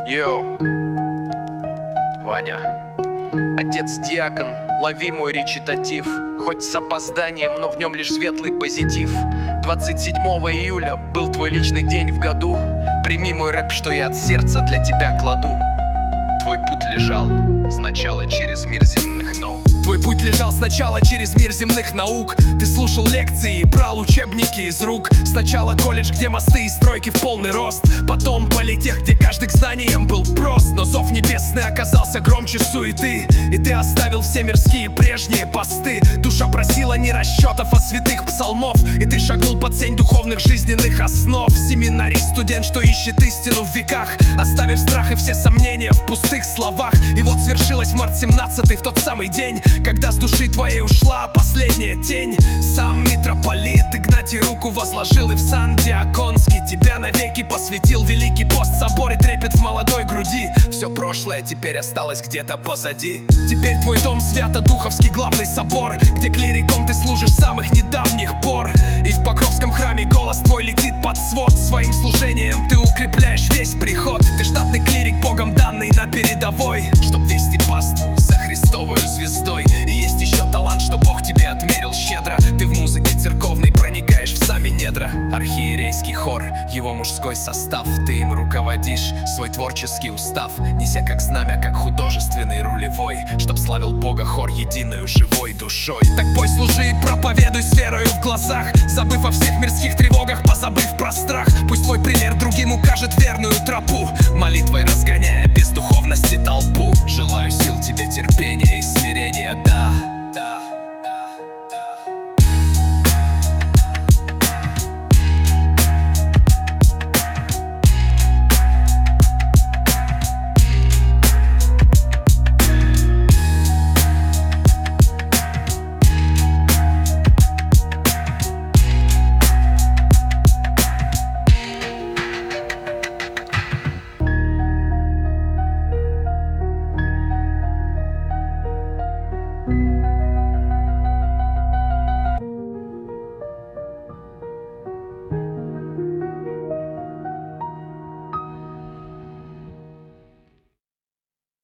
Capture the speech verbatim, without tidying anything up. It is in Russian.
Йоу, Ваня, отец-диакон, лови мой речитатив. Хоть с опозданием, но в нем лишь светлый позитив. Двадцать седьмого июля был твой личный день в году. Прими мой рэп, что я от сердца для тебя кладу. Твой путь лежал сначала через мир земных наук. Твой путь лежал сначала через мир земных наук. Ты слушал лекции и брал учебники из рук. Сначала колледж, где мосты и стройки в полный рост. Потом политех, где каждый к знаниям был прост. Но зов небесный оказался громче суеты, и ты оставил все мирские прежние посты. Душа просила не расчетов, а святых псалмов, и ты шагнул под сень духовных жизненных основ. Семинарист, студент, что ищет истину в веках, оставив страх и все сомнения в пустых словах. И вот свершилось в март семнадцатый, в тот самый день, когда с души твоей ушла последняя тень. Сам митрополит Игнатий руку возложил, и в сан диаконский тебя навеки посвятил. Великий пост, собор и трепет в молодой груди. Все прошлое теперь осталось где-то позади. Теперь твой дом свято-духовский главный собор, где клириком ты служишь с самых недавних пор. И в Покровском храме голос твой летит под свод. Своим служением ты укрепляешь весь приход. Ты штатный клирик, Богом данный на передовой, чтоб вести паству за Христовой звездой. И есть еще талант, что Бог тебе отмерил щедро. Ты в музыке церковной проникаешь в сами недра. Архиерейский хор, его мужской состав, ты им руководишь, свой творческий устав неся как знамя, как художественный рулевой, чтоб славил Бога хор единую живой душой. Так пой, служи и проповедуй с верою в глазах, забыв о всех мирских тревогах, позабыв про страх. Пусть твой пример другим укажет верную тропу, молитвой разгоняй